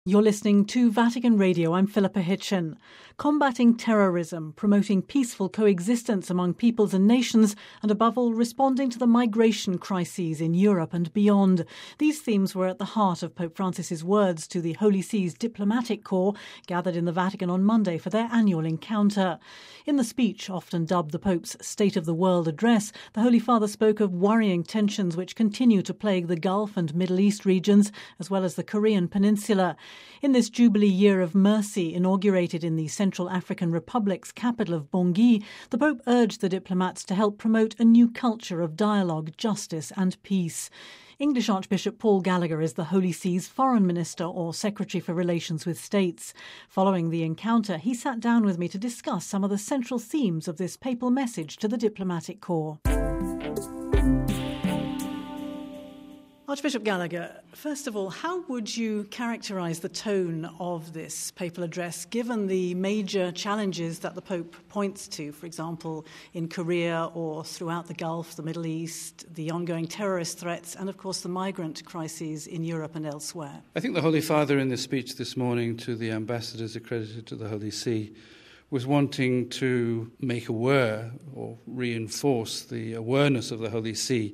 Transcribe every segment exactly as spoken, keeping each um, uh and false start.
You're listening to Vatican Radio. I'm Philippa Hitchin. Combating terrorism, promoting peaceful coexistence among peoples and nations, and above all, responding to the migration crises in Europe and beyond. These themes were at the heart of Pope Francis's words to the Holy See's diplomatic corps gathered in the Vatican on Monday for their annual encounter. In the speech, often dubbed the Pope's State of the World address, the Holy Father spoke of worrying tensions which continue to plague the Gulf and Middle East regions, as well as the Korean Peninsula. In this Jubilee Year of Mercy, inaugurated in the Central African Republic's capital of Bangui, the Pope urged the diplomats to help promote a new culture of dialogue, justice and peace. English Archbishop Paul Gallagher is the Holy See's Foreign Minister or Secretary for Relations with States. Following the encounter, he sat down with me to discuss some of the central themes of this papal message to the diplomatic corps. Archbishop Gallagher, first of all, how would you characterise the tone of this papal address, given the major challenges that the Pope points to, for example, in Korea or throughout the Gulf, the Middle East, the ongoing terrorist threats, and, of course, the migrant crises in Europe and elsewhere? I think the Holy Father, in the speech this morning to the ambassadors accredited to the Holy See, was wanting to make aware or reinforce the awareness of the Holy See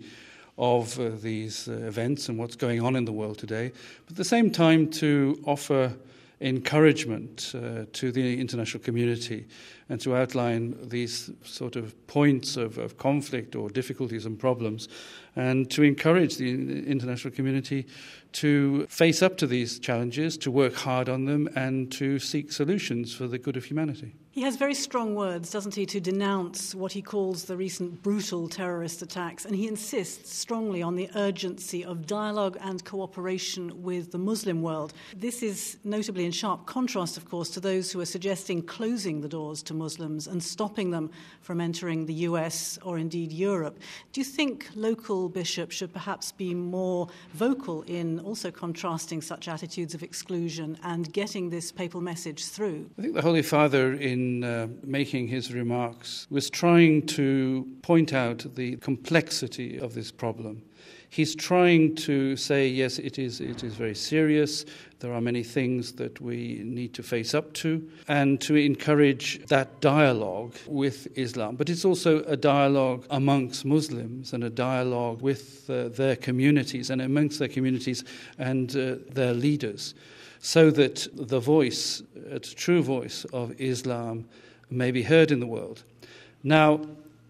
of uh, these uh, events and what's going on in the world today, but at the same time to offer encouragement uh, to the international community and to outline these sort of points of, of conflict or difficulties and problems, and to encourage the international community to face up to these challenges, to work hard on them, and to seek solutions for the good of humanity. He has very strong words, doesn't he, to denounce what he calls the recent brutal terrorist attacks, and he insists strongly on the urgency of dialogue and cooperation with the Muslim world. This is notably in sharp contrast, of course, to those who are suggesting closing the doors to Muslims and stopping them from entering the U S or indeed Europe. Do you think local bishops should perhaps be more vocal in also contrasting such attitudes of exclusion and getting this papal message through? I think the Holy Father, in uh, making his remarks, was trying to point out the complexity of this problem. He's trying to say, yes, it is it is very serious. There are many things that we need to face up to, and to encourage that dialogue with Islam. But it's also a dialogue amongst Muslims and a dialogue with uh, their communities and amongst their communities and uh, their leaders, so that the voice, a true voice of Islam, may be heard in the world. Now,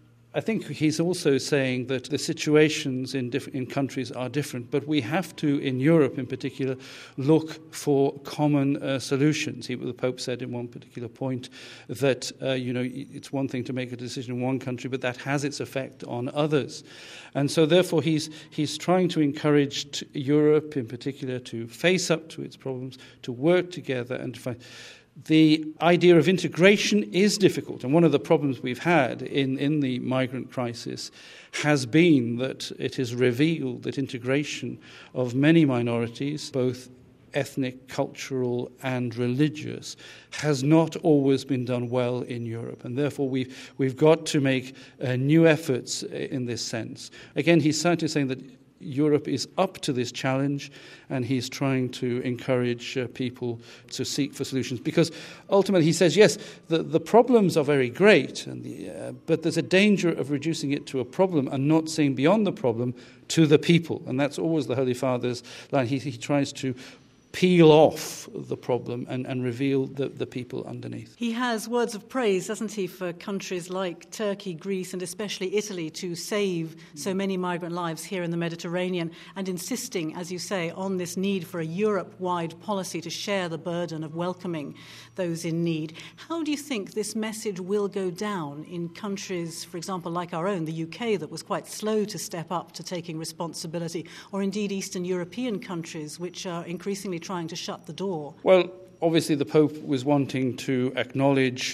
I think he's also saying that the situations in different in countries are different, but we have to, in Europe in particular, look for common uh, solutions. He, the Pope said in one particular point that uh, you know it's one thing to make a decision in one country, but that has its effect on others, and so therefore he's he's trying to encourage t- Europe in particular to face up to its problems, to work together, and to find. The idea of integration is difficult, and one of the problems we've had in, in the migrant crisis has been that it has revealed that integration of many minorities, both ethnic, cultural and religious, has not always been done well in Europe, and therefore we've, we've got to make uh, new efforts in this sense. Again, he's certainly saying that Europe is up to this challenge, and he's trying to encourage uh, people to seek for solutions. Because ultimately, he says, yes, the, the problems are very great, and the, uh, but there's a danger of reducing it to a problem and not seeing beyond the problem to the people. And that's always the Holy Father's line. He, he tries to peel off the problem and, and reveal the, the people underneath. He has words of praise, doesn't he, for countries like Turkey, Greece and especially Italy to save so many migrant lives here in the Mediterranean, and insisting, as you say, on this need for a Europe-wide policy to share the burden of welcoming those in need. How do you think this message will go down in countries, for example, like our own, the U K, that was quite slow to step up to taking responsibility, or indeed Eastern European countries, which are increasingly trying to shut the door? Well, obviously the Pope was wanting to acknowledge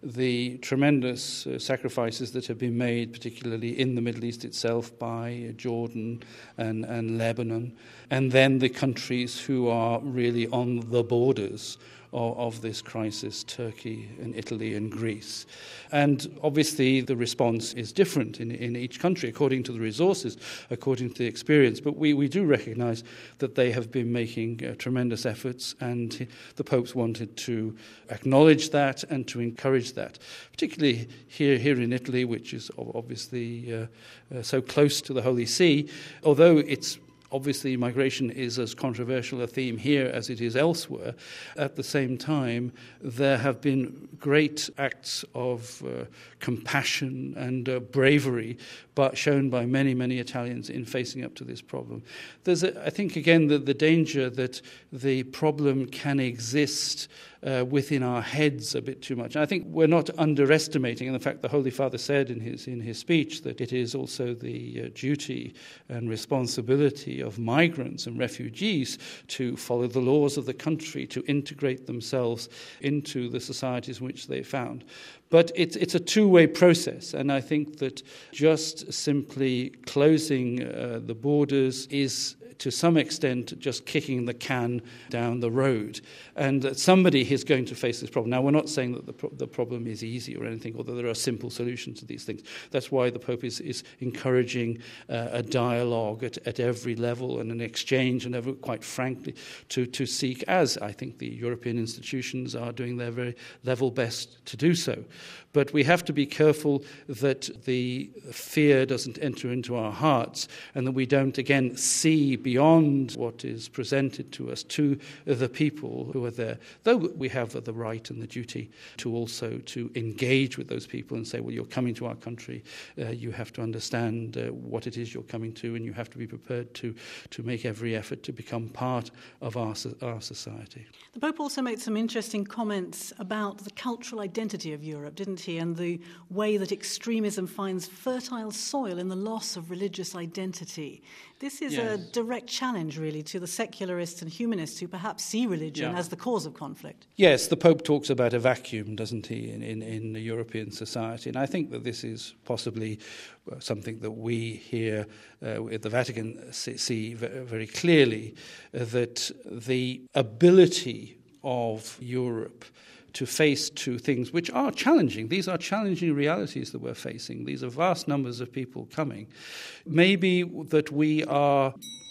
the tremendous uh, sacrifices that have been made, particularly in the Middle East itself, by uh, Jordan and, and Lebanon, and then the countries who are really on the borders of, of this crisis, Turkey and Italy and Greece. And obviously the response is different in, in each country according to the resources, according to the experience. But we, we do recognise that they have been making uh, tremendous efforts, and the Popes wanted to acknowledge that and to encourage that, particularly here, here in Italy, which is obviously uh, uh, so close to the Holy See, although it's obviously, migration is as controversial a theme here as it is elsewhere. At the same time, there have been great acts of uh, compassion and uh, bravery, but shown by many, many Italians in facing up to this problem. There's, a, I think, again, the, the danger that the problem can exist Uh, within our heads a bit too much. And I think we're not underestimating, and the fact the Holy Father said in his in his speech that it is also the uh, duty and responsibility of migrants and refugees to follow the laws of the country, to integrate themselves into the societies which they found. But it's, it's a two-way process, and I think that just simply closing uh, the borders is, to some extent, just kicking the can down the road. And that somebody is going to face this problem. Now, we're not saying that the, pro- the problem is easy or anything, although there are simple solutions to these things. That's why the Pope is, is encouraging uh, a dialogue at, at every level and an exchange, and ever, quite frankly, to, to seek, as I think the European institutions are doing their very level best to do so. But we have to be careful that the fear doesn't enter into our hearts, and that we don't, again, see beyond what is presented to us to the people who are there, though we have the right and the duty to also to engage with those people and say, well, you're coming to our country, uh, you have to understand uh, what it is you're coming to, and you have to be prepared to, to make every effort to become part of our, our society. The Pope also made some interesting comments about the cultural identity of Europe, didn't he, and the way that extremism finds fertile soil in the loss of religious identity. This is yes. a direct challenge, really, to the secularists and humanists who perhaps see religion yeah. as the cause of conflict. Yes, the Pope talks about a vacuum, doesn't he, in, in, in the European society. And I think that this is possibly something that we here uh, at the Vatican see very clearly, uh, that the ability of Europe to face to things which are challenging. These are challenging realities that we're facing. These are vast numbers of people coming. Maybe that we are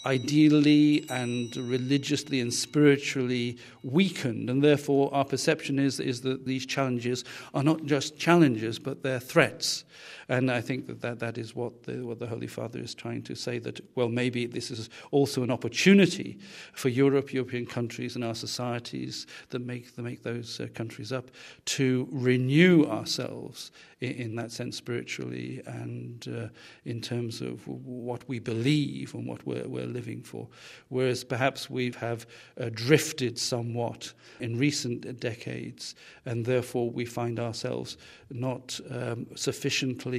ideally and religiously and spiritually weakened, and therefore our perception is, is that these challenges are not just challenges, but they're threats. And I think that that, that is what the, what the Holy Father is trying to say, that, well, maybe this is also an opportunity for Europe, European countries and our societies that make, that make those uh, countries up to renew ourselves in, in that sense spiritually and uh, in terms of what we believe and what we're, we're living for. Whereas perhaps we have uh, drifted somewhat in recent decades, and therefore we find ourselves not um, sufficiently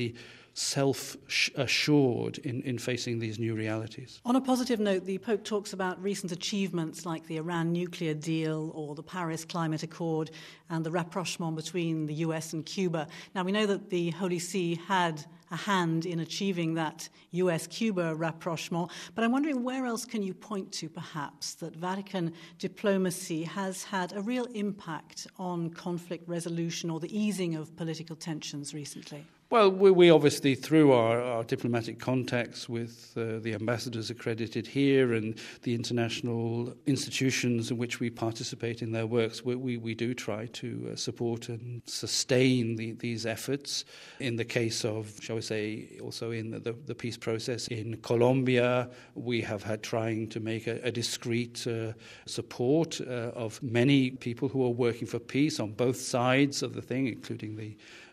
self-assured in, in facing these new realities. On a positive note, the Pope talks about recent achievements like the Iran nuclear deal or the Paris Climate Accord and the rapprochement between the U S and Cuba. Now, we know that the Holy See had a hand in achieving that U S-Cuba rapprochement, but I'm wondering where else can you point to, perhaps, that Vatican diplomacy has had a real impact on conflict resolution or the easing of political tensions recently? Well, we, we obviously, through our, our diplomatic contacts with uh, the ambassadors accredited here and the international institutions in which we participate in their works, we, we, we do try to uh, support and sustain the, these efforts. In the case of, shall we say, also in the, the, the peace process in Colombia, we have had trying to make a, a discreet uh, support uh, of many people who are working for peace on both sides of the thing, including the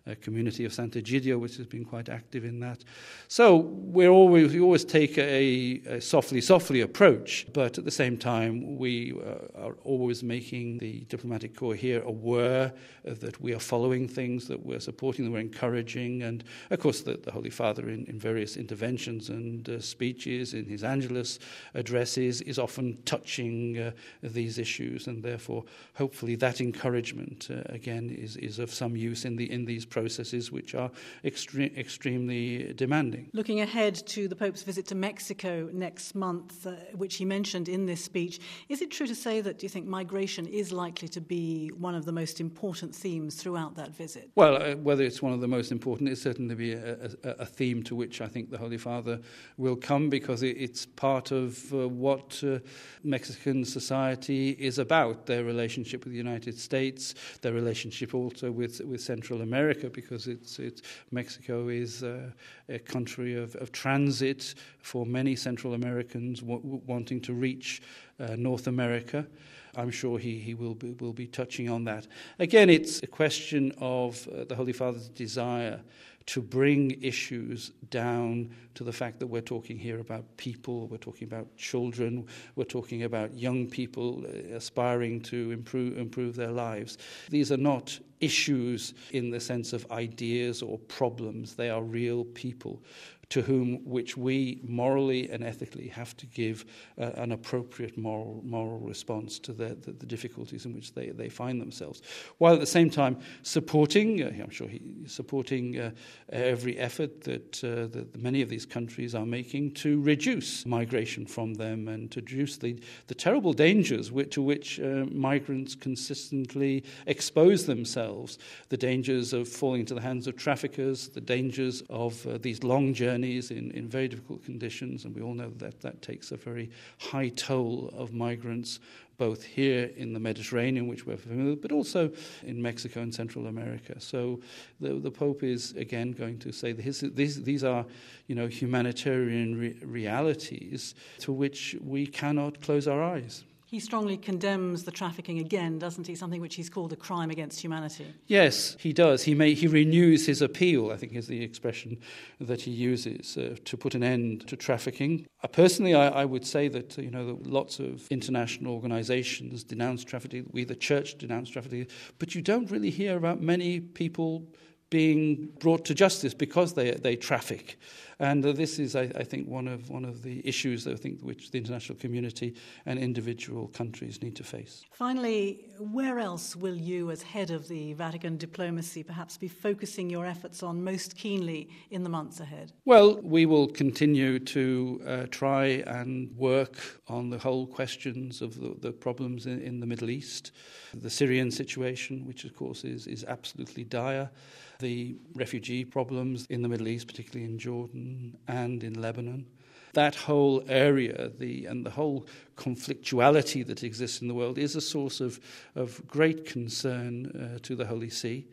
uh, community of Sant'Egidio, which has been quite active in that. So we're always, we always take a, a softly, softly approach, but at the same time, we uh, are always making the diplomatic corps here aware uh, that we are following things, that we're supporting, that we're encouraging, and of course the, the Holy Father in, in various interventions and uh, speeches, in his Angelus addresses, is often touching uh, these issues, and therefore hopefully that encouragement uh, again is, is of some use in the in these processes which are extre- extremely demanding. Looking ahead to the Pope's visit to Mexico next month, uh, which he mentioned in this speech, is it true to say that, do you think, migration is likely to be one of the most important themes throughout that visit? Well, uh, whether it's one of the most important, it's certainly be a, a, a theme to which I think the Holy Father will come, because it, it's part of uh, what uh, Mexican society is about, their relationship with the United States, their relationship also with, with Central America, because it's, it's Mexico is uh, a country of, of transit for many Central Americans w- wanting to reach uh, North America. I'm sure he, he will be, will be touching on that. Again, it's a question of uh, the Holy Father's desire to bring issues down to the fact that we're talking here about people, we're talking about children, we're talking about young people aspiring to improve improve their lives. These are not issues in the sense of ideas or problems. They are real people to whom which we morally and ethically have to give uh, an appropriate moral moral response to the, the, the difficulties in which they, they find themselves, while at the same time supporting, uh, I'm sure he, supporting uh, every effort that, uh, that many of these countries are making to reduce migration from them and to reduce the, the terrible dangers which, to which uh, migrants consistently expose themselves, the dangers of falling into the hands of traffickers, the dangers of uh, these long journeys In, in very difficult conditions, and we all know that that takes a very high toll of migrants, both here in the Mediterranean, which we're familiar with, but also in Mexico and Central America. So the, the Pope is again going to say that his, these, these are, you know, humanitarian re- realities to which we cannot close our eyes. He strongly condemns the trafficking again, doesn't he? Something which he's called a crime against humanity. Yes, he does. He may, he renews his appeal, I think is the expression that he uses, uh, to put an end to trafficking. Uh, personally, I, I would say that, you know, that lots of international organizations denounce trafficking. We, the church, denounce trafficking. But you don't really hear about many people being brought to justice because they they traffic. And uh, this is, I, I think, one of one of the issues that I think which the international community and individual countries need to face. Finally, where else will you, as head of the Vatican diplomacy, perhaps be focusing your efforts on most keenly in the months ahead? Well, we will continue to uh, try and work on the whole questions of the, the problems in, in the Middle East, the Syrian situation, which of course is, is absolutely dire, the refugee problems in the Middle East, particularly in Jordan and in Lebanon. That whole area, the and the whole conflictuality that exists in the world is a source of, of great concern uh, to the Holy See.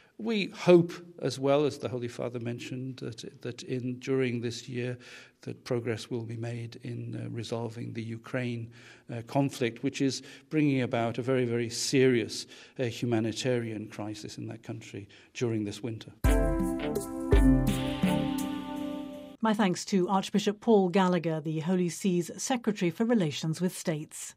We hope, as well as the Holy Father mentioned, that that in during this year that progress will be made in uh, resolving the Ukraine uh, conflict, which is bringing about a very, very serious uh, humanitarian crisis in that country during this winter. My thanks to Archbishop Paul Gallagher, the Holy See's Secretary for Relations with States.